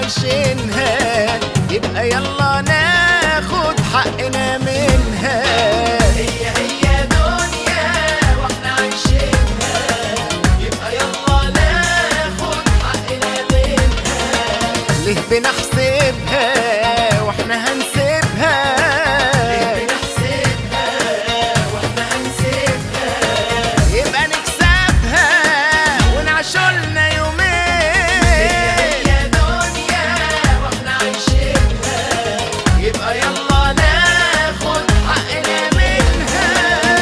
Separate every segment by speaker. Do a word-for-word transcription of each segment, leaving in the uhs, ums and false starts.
Speaker 1: عايشينها، يبقى يلا ناخد حقنا منها.
Speaker 2: هي هي دنيا واحنا عايشينها، يبقى يلا ناخد حقنا منها.
Speaker 1: ليه بنحسبها واحنا هنسيبها؟
Speaker 2: ليه بنحسبها واحنا هنسيبها؟
Speaker 1: يبقى نكسبها ونعشولنا يومين.
Speaker 2: هي دنيا واحنا عايشينها،
Speaker 1: يبقى يلا ناخد حقنا منها.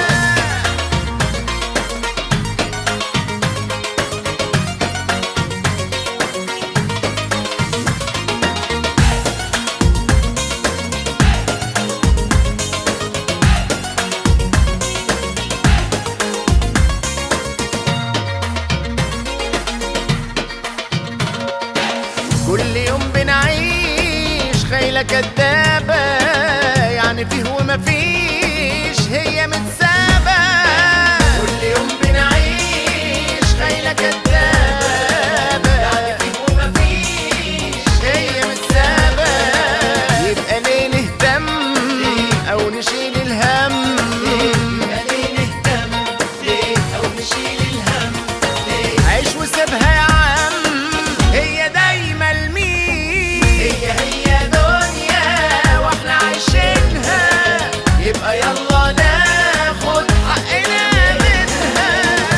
Speaker 1: كل يوم بنعيش خيلة كدابة، يعني فيه ومفيش هي متسابة. كل يوم بنعيش خيلة كدابة، يعني فيه ومفيش هي متسابة. يبقى ليه نهتم أو نشيل الهم؟
Speaker 2: يبقى ليه نهتم ليه او نشيل الهم ليه؟
Speaker 1: عيش وسيبها يا عم، هي دايما المين.
Speaker 2: هي هي دنيا
Speaker 1: واحنا عايشينها، يبقى يلا ناخد حقنا منها.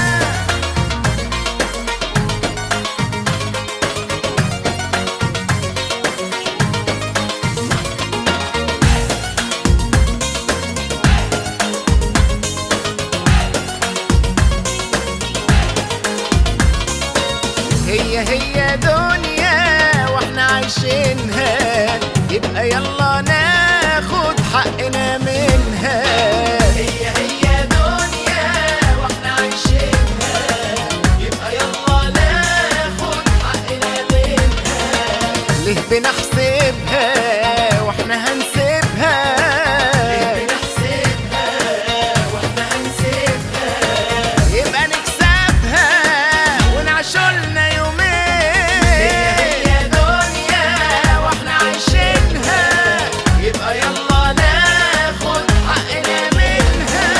Speaker 1: هي هي دنيا واحنا عايشينها، يبقى يلا ناخد حقنا منها.
Speaker 2: هي هي دنيا واحنا عايشينها، يبقى يلا ناخد حقنا منها.
Speaker 1: ليه بنحسبها واحنا هنسيبها؟
Speaker 2: ليه بنحسبها واحنا هنسيبها؟
Speaker 1: يبقى نكسبها ونعشولنا يومين.
Speaker 2: هي دنيا
Speaker 1: واحنا عايشينها، يبقى يلا ناخد حقنا منها.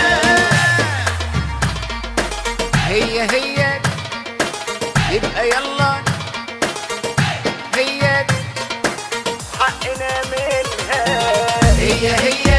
Speaker 1: هي هي يبقى يلا هي حقنا منها. هي هي